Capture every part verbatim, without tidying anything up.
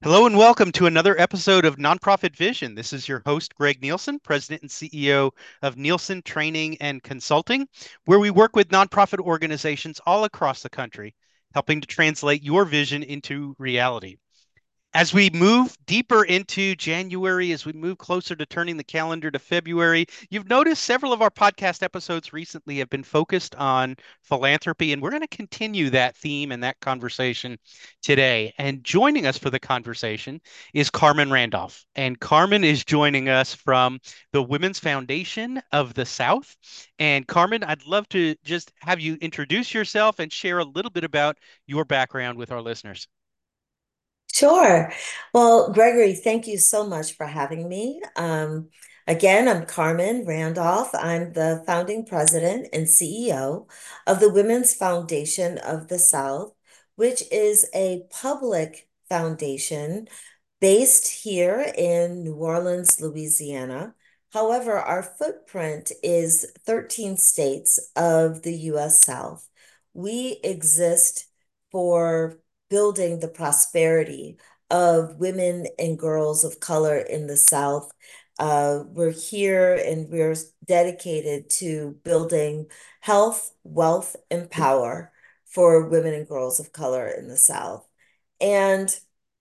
Hello and welcome to another episode of Nonprofit Vision. This is your host, Greg Nielsen, President and C E O of Nielsen Training and Consulting, where we work with nonprofit organizations all across the country, helping to translate your vision into reality. As we move deeper into January, as we move closer to turning the calendar to February, you've noticed several of our podcast episodes recently have been focused on philanthropy, and we're going to continue that theme and that conversation today. And joining us for the conversation is Carmen Randolph. And Carmen is joining us from the Women's Foundation of the South. And Carmen, I'd love to just have you introduce yourself and share a little bit about your background with our listeners. Sure. Well, Gregory, thank you so much for having me. Um, again, I'm Carmen Randolph. I'm the founding president and C E O of the Women's Foundation of the South, which is a public foundation based here in New Orleans, Louisiana. However, our footprint is thirteen states of the U S. South. We exist for building the prosperity of women and girls of color in the South. Uh, we're here and we're dedicated to building health, wealth, and power for women and girls of color in the South. And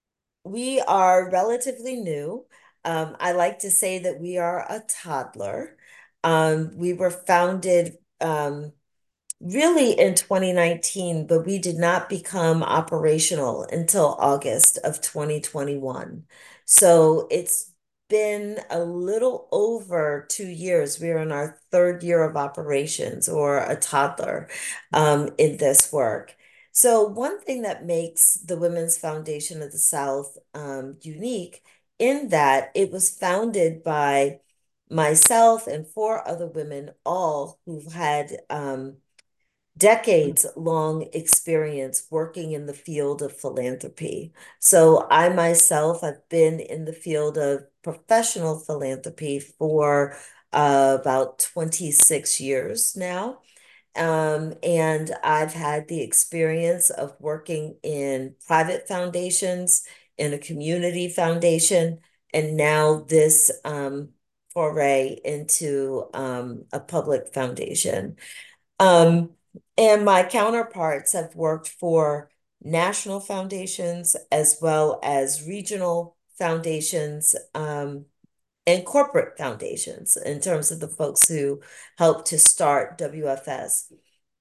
we are relatively new. Um, I like to say that we are a toddler. Um, we were founded um, really in twenty nineteen, but we did not become operational until August of twenty twenty-one. So it's been a little over two years. We're in our third year of operations or a toddler um, in this work. So one thing that makes the Women's Foundation of the South um, unique in that it was founded by myself and four other women, all who've had um, decades long experience working in the field of philanthropy. So I myself have been in the field of professional philanthropy for uh, about twenty-six years now. Um, and I've had the experience of working in private foundations, in a community foundation, and now this um, foray into um, a public foundation. Um, and my counterparts have worked for national foundations as well as regional foundations um, and corporate foundations in terms of the folks who helped to start W F S.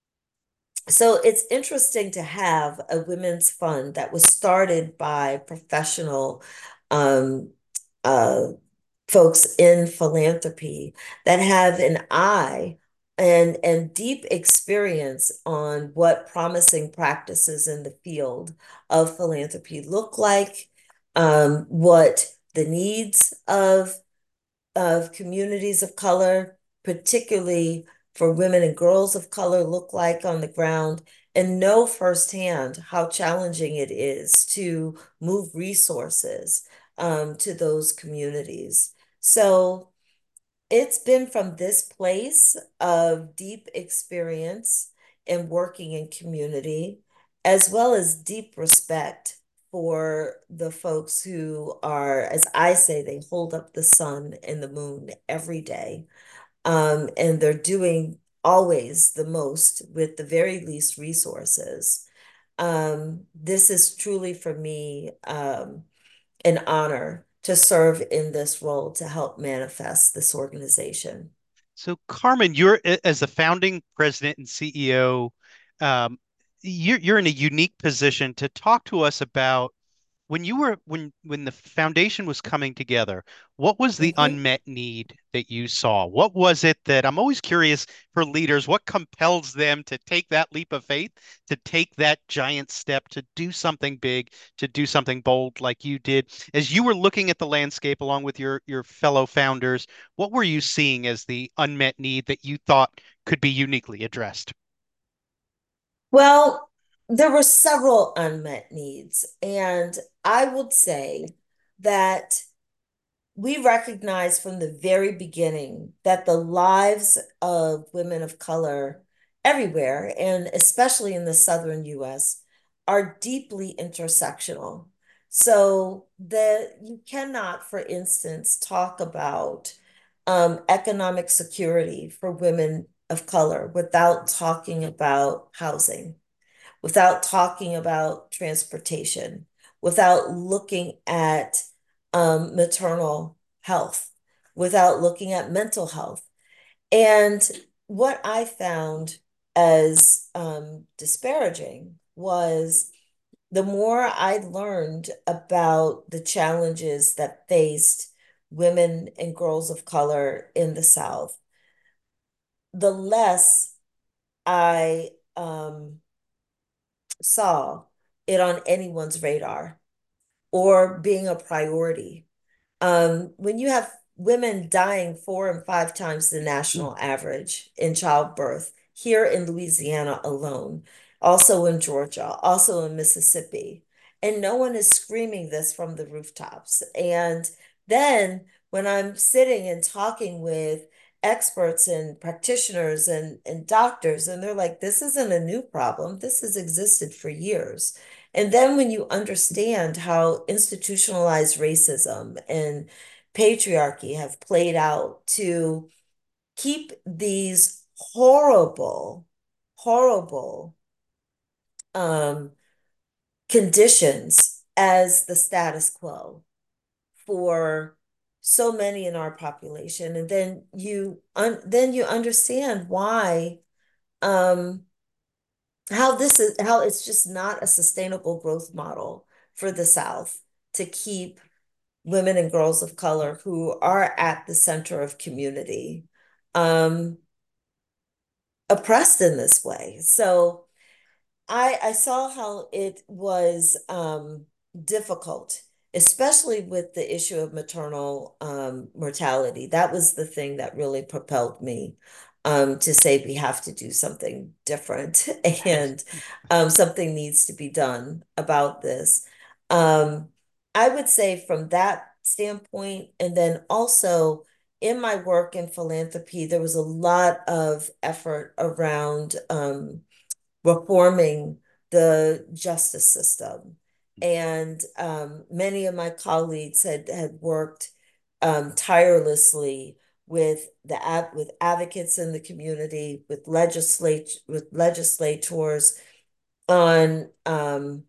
So it's interesting to have a women's fund that was started by professional um, uh, folks in philanthropy that have an eye and and deep experience on what promising practices in the field of philanthropy look like, um, what the needs of of communities of color, particularly for women and girls of color, look like on the ground, and know firsthand how challenging it is to move resources um, to those communities. So it's been from this place of deep experience in working in community, as well as deep respect for the folks who are, as I say, they hold up the sun and the moon every day. Um, and they're doing always the most with the very least resources. Um, this is truly for me um, an honor to serve in this role to help manifest this organization. So, Carmen, you're as the founding president and C E O, um, you're you're in a unique position to talk to us about when you were when when the foundation was coming together, what was the Mhm. unmet need that you saw? What was it that I'm always curious for leaders, what compels them to take that leap of faith, to take that giant step, to do something big, to do something bold like you did? As you were looking at the landscape along with your your fellow founders, what were you seeing as the unmet need that you thought could be uniquely addressed? Well, there were several unmet needs, and I would say that we recognize from the very beginning that the lives of women of color everywhere, and especially in the southern U S, are deeply intersectional. So the you cannot, for instance, talk about um, economic security for women of color without talking about housing, without talking about transportation, without looking at um, maternal health, without looking at mental health. And what I found as um, disparaging was the more I learned about the challenges that faced women and girls of color in the South, the less I um, saw it on anyone's radar or being a priority. Um, when you have women dying four and five times the national average in childbirth here in Louisiana alone, also in Georgia, also in Mississippi, and no one is screaming this from the rooftops. And then when I'm sitting and talking with experts and practitioners and, and doctors, and they're like, this isn't a new problem. This has existed for years. And then when you understand how institutionalized racism and patriarchy have played out to keep these horrible, horrible um, conditions as the status quo for so many in our population, and then you un then you understand why um, how this is how it's just not a sustainable growth model for the South to keep women and girls of color who are at the center of community um, oppressed in this way. So I I saw how it was um, difficult, especially with the issue of maternal um, mortality. That was the thing that really propelled me um, to say we have to do something different and um, something needs to be done about this. Um, I would say from that standpoint, and then also in my work in philanthropy, there was a lot of effort around um, reforming the justice system. And um, many of my colleagues had had worked um, tirelessly with the ad with advocates in the community, with legislate with legislators on um,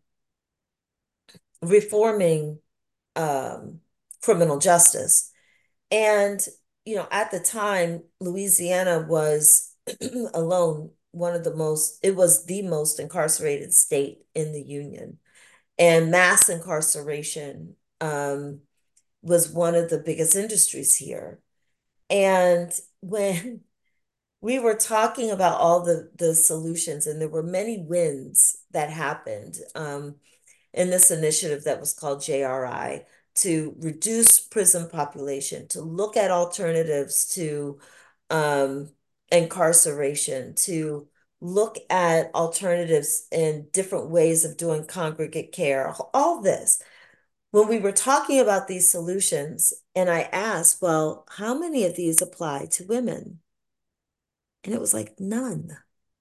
reforming um, criminal justice. And you know, at the time, Louisiana was alone one of the most, it was the most incarcerated state in the Union. And mass incarceration um, was one of the biggest industries here. And when we were talking about all the, the solutions, and there were many wins that happened um, in this initiative that was called J R I to reduce prison population, to look at alternatives to um, incarceration, to look at alternatives and different ways of doing congregate care, all this. When we were talking about these solutions, and I asked, well, how many of these apply to women? And it was like, none.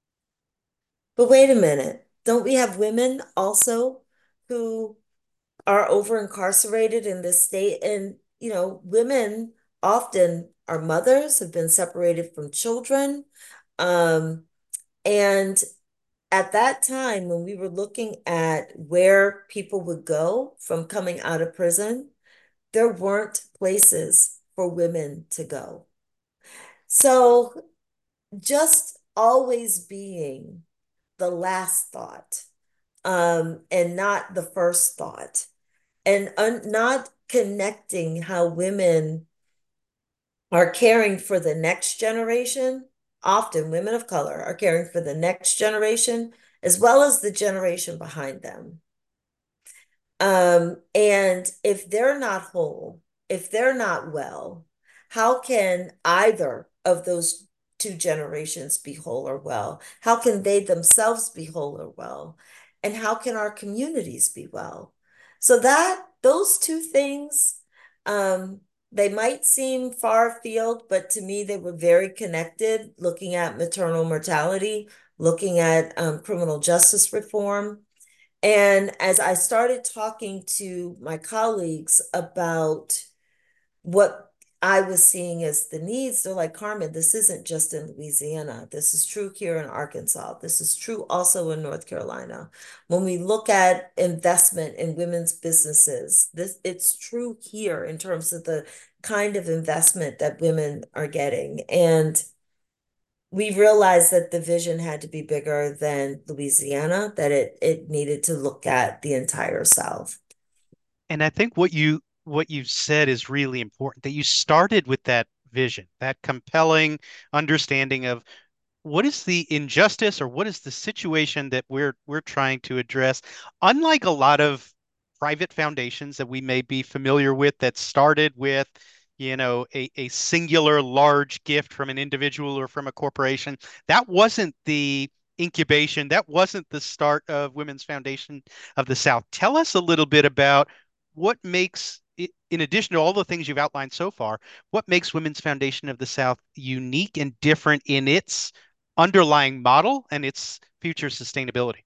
But wait a minute, don't we have women also who are over incarcerated in this state? And, you know, women often are mothers, have been separated from children. Um, and at that time, when we were looking at where people would go from coming out of prison, there weren't places for women to go. So just always being the last thought, um, and not the first thought, and un not connecting how women are caring for the next generation. Often women of color are caring for the next generation as well as the generation behind them. Um, and if they're not whole, if they're not well, how can either of those two generations be whole or well? How can they themselves be whole or well? And how can our communities be well? So that those two things, um, they might seem far afield, but to me, they were very connected, looking at maternal mortality, looking at um, criminal justice reform And as I started talking to my colleagues about what I was seeing as the needs, they're like, Carmen, this isn't just in Louisiana. This is true here in Arkansas. This is true also in North Carolina. When we look at investment in women's businesses, this it's true here in terms of the kind of investment that women are getting. And we realized that the vision had to be bigger than Louisiana, that it it needed to look at the entire South. And I think what you what you said is really important, that you started with that vision, that compelling understanding of what is the injustice or what is the situation that we're we're trying to address. Unlike a lot of private foundations that we may be familiar with that started with, you know, a, a singular large gift from an individual or from a corporation, that wasn't the incubation, that wasn't the start of Women's Foundation of the South. Tell us a little bit about what makes it, in addition to all the things you've outlined so far, what makes Women's Foundation of the South unique and different in its underlying model and its future sustainability.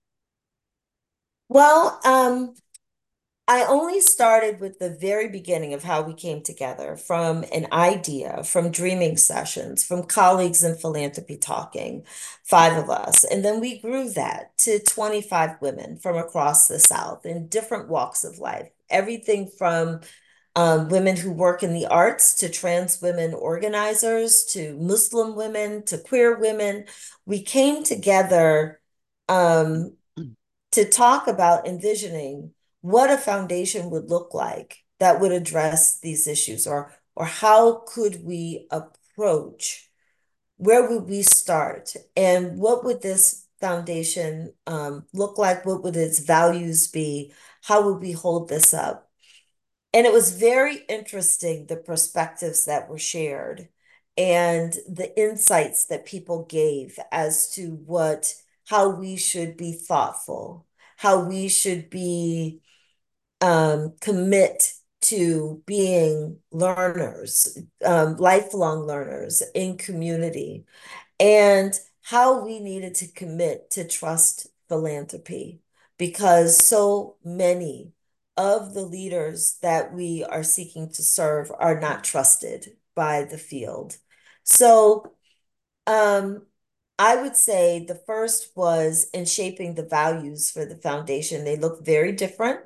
Well, um, I only started with the very beginning of how we came together from an idea, from dreaming sessions, from colleagues in philanthropy talking, five of us. And then we grew that to twenty-five women from across the South in different walks of life. Everything from um, women who work in the arts to trans women organizers to Muslim women to queer women. We came together um, to talk about envisioning what a foundation would look like that would address these issues, or or how could we approach, where would we start, and what would this foundation um, look like, what would its values be, how would we hold this up. And it was very interesting, the perspectives that were shared and the insights that people gave as to what, how we should be thoughtful, how we should be um, commit to being learners, um, lifelong learners in community, and how we needed to commit to trust philanthropy because so many of the leaders that we are seeking to serve are not trusted by the field. So, um, I would say the first was in shaping the values for the foundation. They look very different.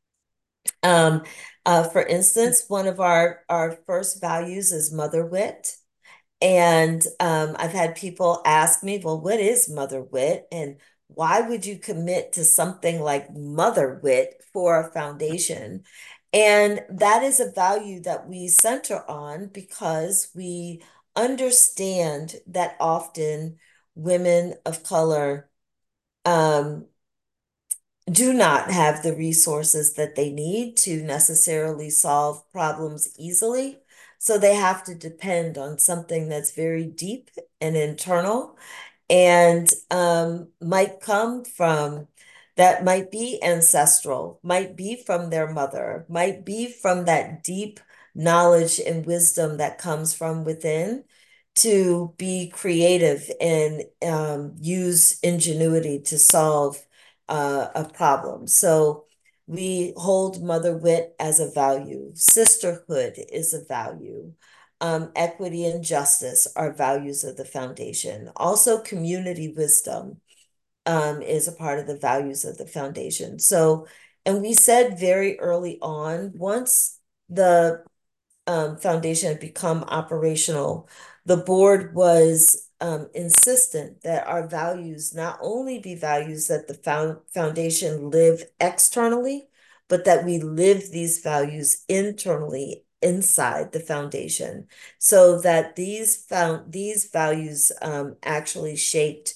Um, uh, for instance, one of our, our first values is mother wit. And um, I've had people ask me, well, what is mother wit? And why would you commit to something like mother wit for a foundation? And that is a value that we center on because we understand that often women of color um, do not have the resources that they need to necessarily solve problems easily. So they have to depend on something that's very deep and internal and um, might come from, that might be ancestral, might be from their mother, might be from that deep knowledge and wisdom that comes from within to be creative and um, use ingenuity to solve uh, a problem. So we hold mother wit as a value. Sisterhood is a value. Um, equity and justice are values of the foundation. Also, community wisdom um, is a part of the values of the foundation. So, and we said very early on, once the um, foundation had become operational, the board was um, insistent that our values not only be values that the found foundation live externally, but that we live these values internally inside the foundation, so that these found these values um, actually shaped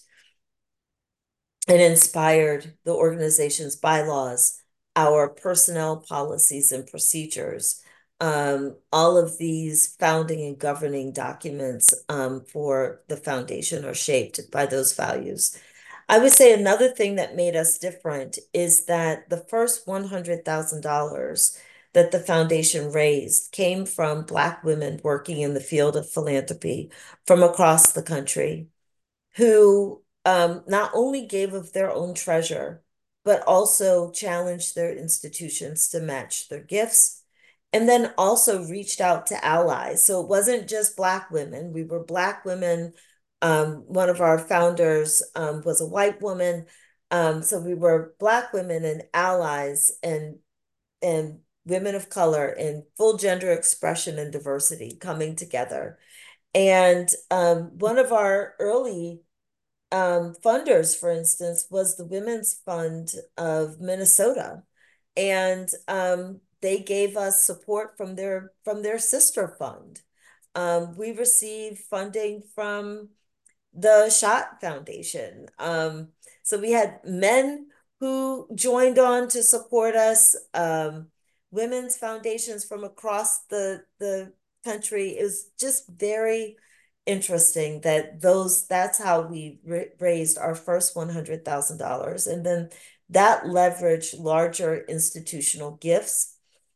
and inspired the organization's bylaws, our personnel policies and procedures. Um, all of these founding and governing documents um, for the foundation are shaped by those values. I would say another thing that made us different is that the first one hundred thousand dollars that the foundation raised came from Black women working in the field of philanthropy from across the country who um, not only gave of their own treasure, but also challenged their institutions to match their gifts, and then also reached out to allies. So it wasn't just Black women. We were Black women. Um, one of our founders um, was a white woman. Um, so we were Black women and allies and and women of color in full gender expression and diversity coming together. And um, one of our early um, funders, for instance, was the Women's Fund of Minnesota, and um, they gave us support from their from their sister fund. Um, we received funding from the Schott Foundation. Um, so we had men who joined on to support us, um, women's foundations from across the the country. It was just very interesting that those that's how we raised our first one hundred thousand dollars, and then that leveraged larger institutional gifts,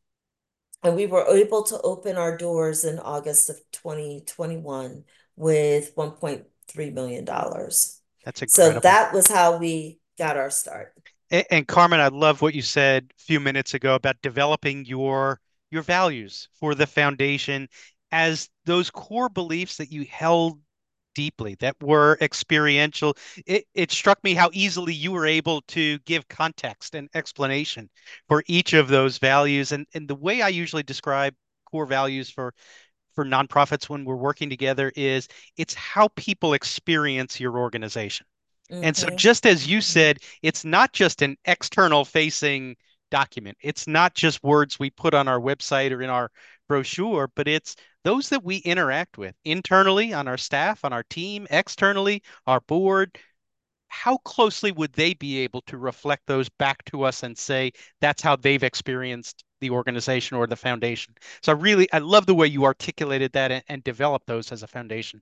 and we were able to open our doors in August of twenty twenty-one with one point three million dollars. That's So incredible. that was how we got our start. And, and Carmen, I love what you said a few minutes ago about developing your your values for the foundation as those core beliefs that you held deeply, that were experiential. It, it struck me how easily you were able to give context and explanation for each of those values. And, and the way I usually describe core values for for nonprofits when we're working together is it's how people experience your organization. And so, Mm-hmm. just as you Mm-hmm. said, it's not just an external facing document. It's not just words we put on our website or in our brochure, but it's those that we interact with internally on our staff, on our team, externally, our board. How closely would they be able to reflect those back to us and say that's how they've experienced the organization or the foundation? So, I really, I love the way you articulated that and, and developed those as a foundation.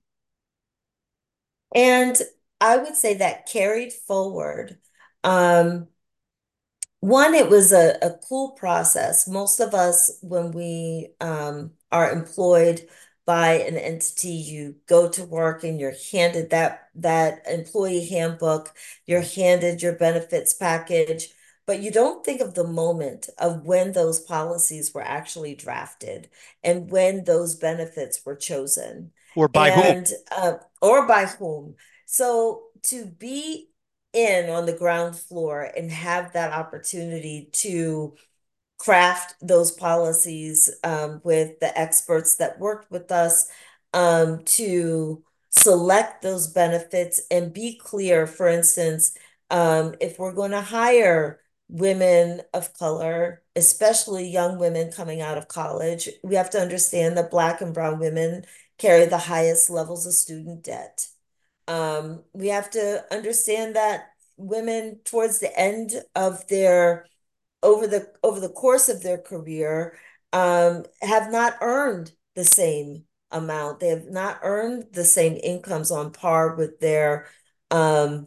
And I would say that carried forward. Um, One, it was a, a cool process. Most of us, when we um, are employed by an entity, you go to work and you're handed that that employee handbook, you're handed your benefits package, but you don't think of the moment of when those policies were actually drafted and when those benefits were chosen, Or by whom? and uh, or by whom. So to be in on the ground floor and have that opportunity to craft those policies um, with the experts that worked with us, um, to select those benefits and be clear. For instance, um, if we're going to hire women of color, especially young women coming out of college, we have to understand that Black and Brown women carry the highest levels of student debt. Um, we have to understand that women towards the end of their over the over the course of their career um, have not earned the same amount. They have not earned the same incomes on par with their um,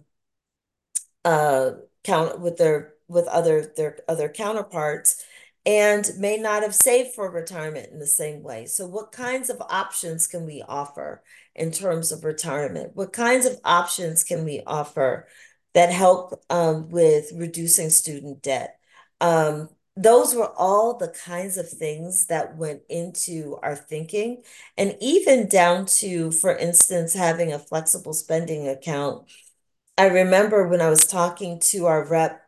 uh, count with their with other their other counterparts, and may not have saved for retirement in the same way. So what kinds of options can we offer in terms of retirement? What kinds of options can we offer that help um, with reducing student debt? Um, those were all the kinds of things that went into our thinking, and even down to, for instance, having a flexible spending account. I remember when I was talking to our rep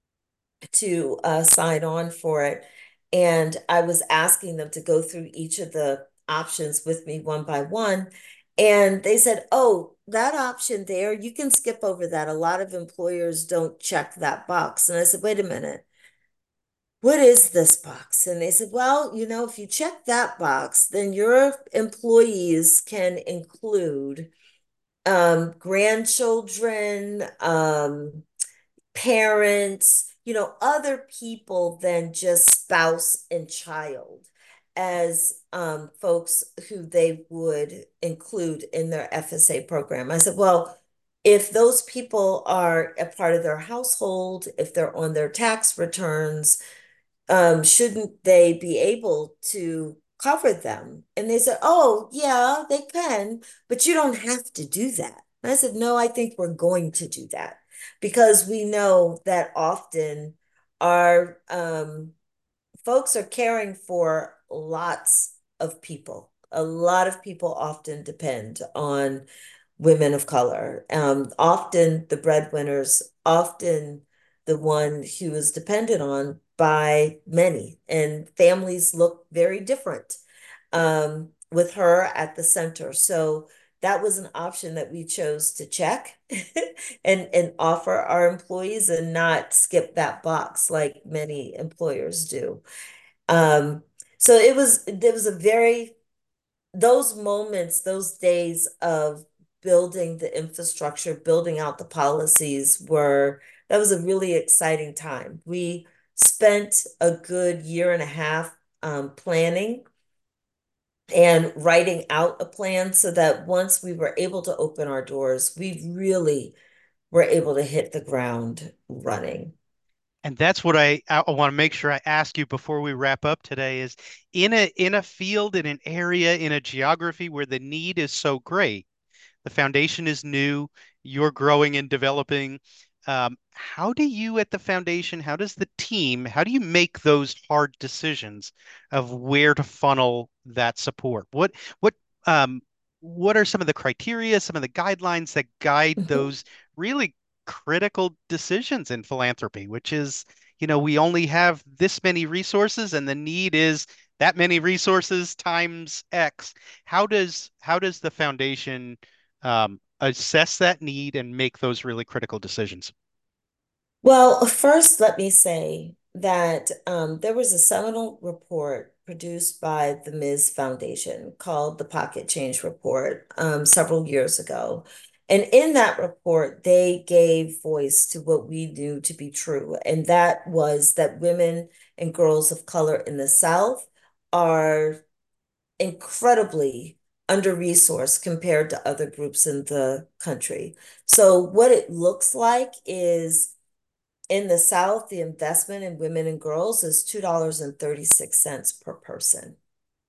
to uh, sign on for it, and I was asking them to go through each of the options with me one by one. And they said, "Oh, that option there, you can skip over that. A lot of employers don't check that box." And I said, "Wait a minute. What is this box?" And they said, "Well, you know, if you check that box, then your employees can include um, grandchildren, um, parents, you know, other people than just spouse and child as um, folks who they would include in their F S A program." I said, "Well, if those people are a part of their household, if they're on their tax returns, um, shouldn't they be able to cover them?" And they said, "Oh, yeah, they can, but you don't have to do that." And I said, "No, I think we're going to do that." because we know that often our um, folks are caring for lots of people. A lot of people often depend on women of color. Um, often the breadwinners, often the one who is dependent on by many, and families look very different um, with her at the center. So that was an option that we chose to check and and offer our employees and not skip that box like many employers do. Um, so it was there was a very those moments, those days of building the infrastructure, building out the policies were that was a really exciting time. We spent a good year and a half um, planning and writing out a plan so that once we were able to open our doors, we really were able to hit the ground running. And that's what I, I want to make sure I ask you before we wrap up today is in a in a field, in an area, in a geography where the need is so great, the foundation is new, you're growing and developing. Um, how do you at the foundation, how does the team, how do you make those hard decisions of where to funnel that support? What what um, what are some of the criteria, some of the guidelines that guide those really critical decisions in philanthropy, which is, you know, we only have this many resources and the need is that many resources times X. How does how does the foundation um, assess that need and make those really critical decisions? Well, first, let me say that um, there was a seminal report produced by the Miz Foundation called the Pocket Change Report um, several years ago. And in that report, they gave voice to what we knew to be true. And that was that women and girls of color in the South are incredibly under-resourced compared to other groups in the country. So what it looks like is in the South, the investment in women and girls is two dollars and thirty-six cents per person.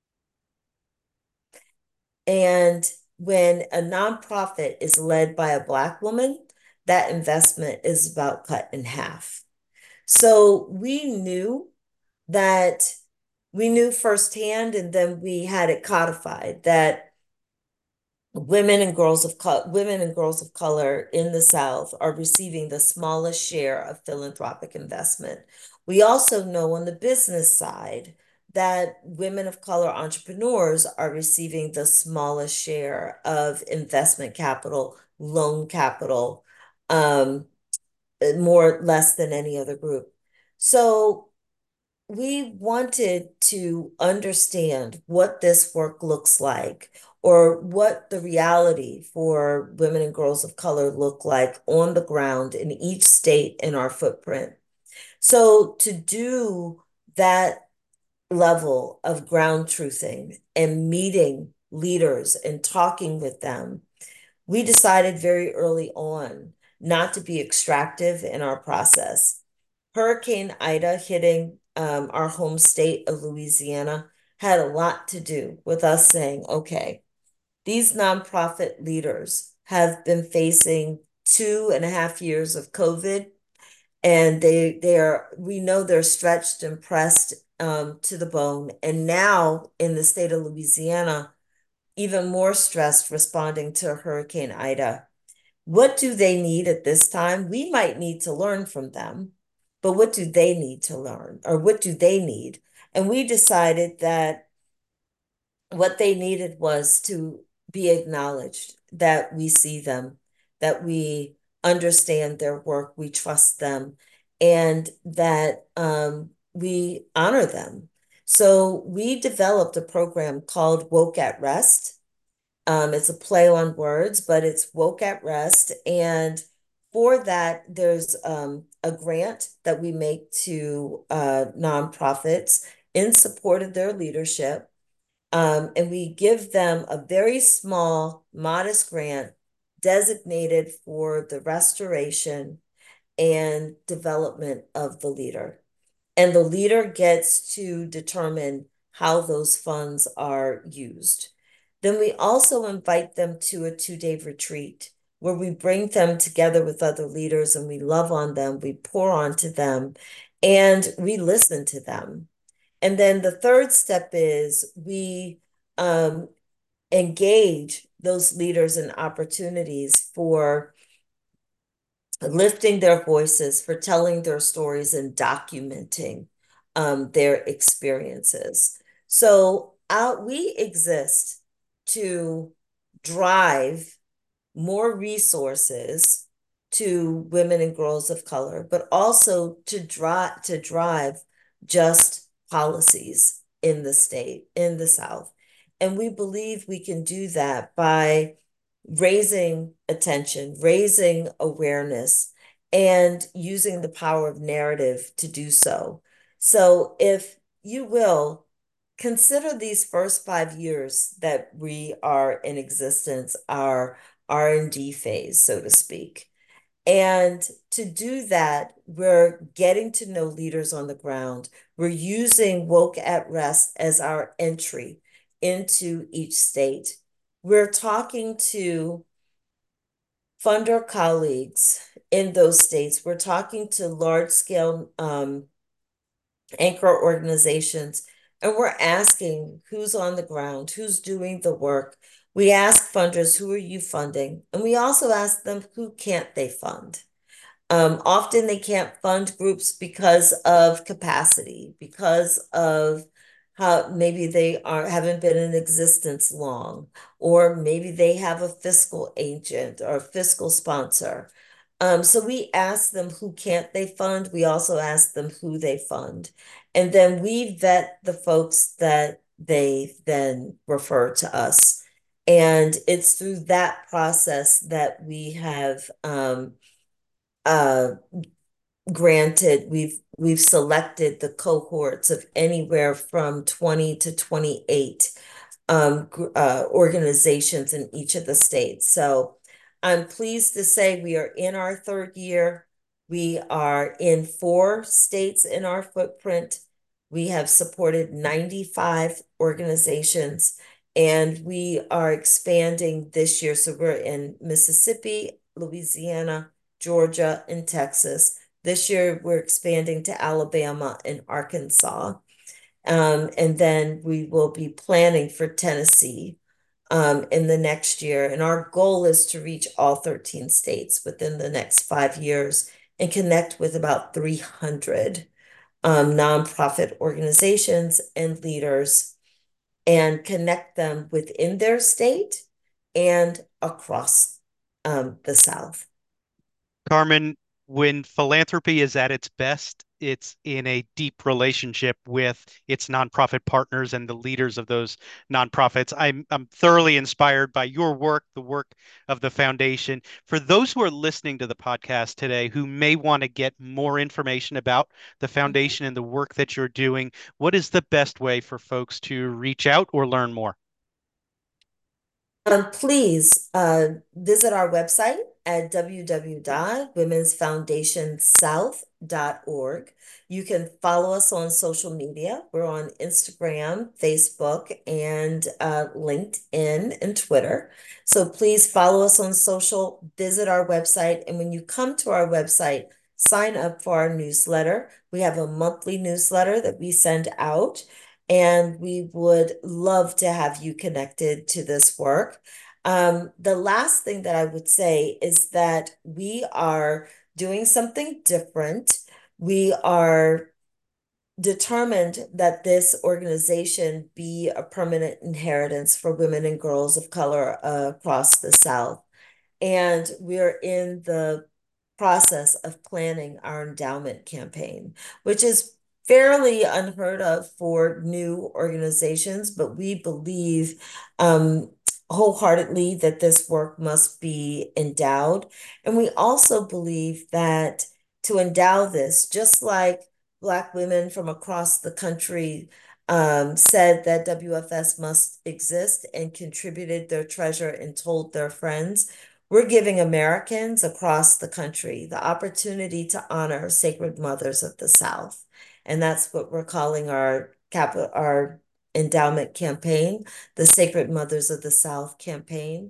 And when a nonprofit is led by a Black woman, that investment is about cut in half. So we knew that we knew firsthand, and then we had it codified that women and girls of co- women and girls of color in the South are receiving the smallest share of philanthropic investment. We also know on the business side that women of color entrepreneurs are receiving the smallest share of investment capital, loan capital, um, more less than any other group. So we wanted to understand what this work looks like or what the reality for women and girls of color look like on the ground in each state in our footprint. So to do that level of ground truthing and meeting leaders and talking with them, we decided very early on not to be extractive in our process. Hurricane Ida hitting um, our home state of Louisiana had a lot to do with us saying, okay, these nonprofit leaders have been facing two and a half years of COVID, and they they are we know they're stretched and pressed um, to the bone. And now in the state of Louisiana, even more stressed responding to Hurricane Ida. What do they need at this time? We might need to learn from them, but what do they need to learn or what do they need? And we decided that what they needed was to be acknowledged, that we see them, that we understand their work, we trust them, and that um, we honor them. So we developed a program called Woke at Rest. Um, it's a play on words, but it's Woke at Rest. And for that, there's um, a grant that we make to uh, nonprofits in support of their leadership. Um, and we give them a very small, modest grant designated for the restoration and development of the leader. And the leader gets to determine how those funds are used. Then we also invite them to a two day retreat where we bring them together with other leaders and we love on them, we pour onto them, and we listen to them. And then the third step is we um, engage those leaders in opportunities for lifting their voices, for telling their stories and documenting um, their experiences. So out, we exist to drive more resources to women and girls of color, but also to drive to drive just policies in the state, in the South. And we believe we can do that by raising attention, raising awareness, and using the power of narrative to do so. So, if you will, consider these first five years that we are in existence, our R and D phase, so to speak. And to do that, we're getting to know leaders on the ground. We're using Woke at Rest as our entry into each state. We're talking to funder colleagues in those states. We're talking to large scale um, anchor organizations, and we're asking who's on the ground, who's doing the work. We ask funders, who are you funding? And we also ask them, who can't they fund? Um, often they can't fund groups because of capacity, because of how maybe they are haven't been in existence long, or maybe they have a fiscal agent or a fiscal sponsor. Um, so we ask them who can't they fund. We also ask them who they fund. And then we vet the folks that they then refer to us. And it's through that process that we have um, uh, granted, we've we've selected the cohorts of anywhere from twenty to twenty-eight um, uh, organizations in each of the states. So I'm pleased to say we are in our third year. We are in four states in our footprint. We have supported ninety-five organizations, and we are expanding this year. So we're in Mississippi, Louisiana, Georgia, and Texas. This year, we're expanding to Alabama and Arkansas. Um, and then we will be planning for Tennessee um, in the next year. And our goal is to reach all thirteen states within the next five years and connect with about three hundred um, nonprofit organizations and leaders and connect them within their state and across um, the South. Carmen, when philanthropy is at its best, it's in a deep relationship with its nonprofit partners and the leaders of those nonprofits. I'm, I'm thoroughly inspired by your work, the work of the foundation. For those who are listening to the podcast today who may want to get more information about the Mhm. foundation and the work that you're doing, what is the best way for folks to reach out or learn more? Um, please uh, visit our website at w w w dot women's foundation south dot org. You can follow us on social media. We're on Instagram, Facebook, and uh, LinkedIn and Twitter. So please follow us on social, visit our website, and when you come to our website, sign up for our newsletter. We have a monthly newsletter that we send out, and we would love to have you connected to this work. Um, the last thing that I would say is that we are doing something different. We are determined that this organization be a permanent inheritance for women and girls of color uh, across the South. And we're in the process of planning our endowment campaign, which is fairly unheard of for new organizations, but we believe um, wholeheartedly that this work must be endowed. And we also believe that to endow this, just like Black women from across the country um, said that W F S must exist and contributed their treasure and told their friends, we're giving Americans across the country the opportunity to honor sacred mothers of the South. And that's what we're calling our capital, our endowment campaign, the Sacred Mothers of the South campaign.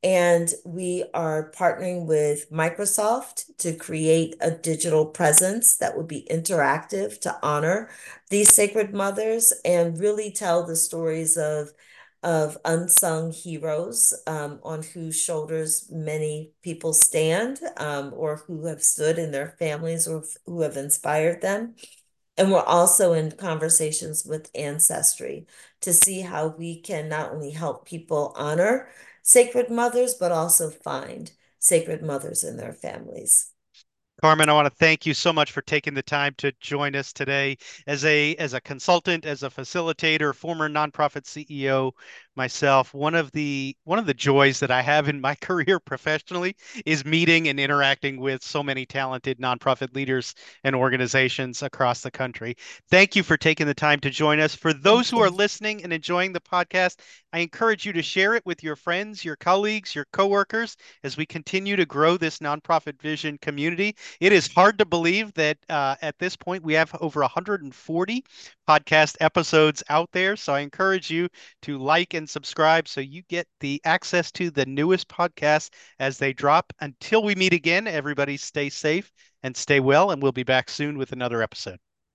And we are partnering with Microsoft to create a digital presence that would be interactive to honor these sacred mothers and really tell the stories of of unsung heroes, um, on whose shoulders many people stand, um, or who have stood in their families or who have inspired them. And we're also in conversations with Ancestry to see how we can not only help people honor sacred mothers, but also find sacred mothers in their families. Carmen, I want to thank you so much for taking the time to join us today. As a as a consultant, as a facilitator, former nonprofit C E O myself, one of the one of the joys that I have in my career professionally is meeting and interacting with so many talented nonprofit leaders and organizations across the country. Thank you for taking the time to join us. For those Thank who are you. listening and enjoying the podcast, I encourage you to share it with your friends, your colleagues, your coworkers as we continue to grow this nonprofit vision community. It is hard to believe that uh, at this point we have over one hundred forty podcast episodes out there. So I encourage you to like and subscribe so you get the access to the newest podcasts as they drop. Until we meet again, everybody stay safe and stay well, and we'll be back soon with another episode.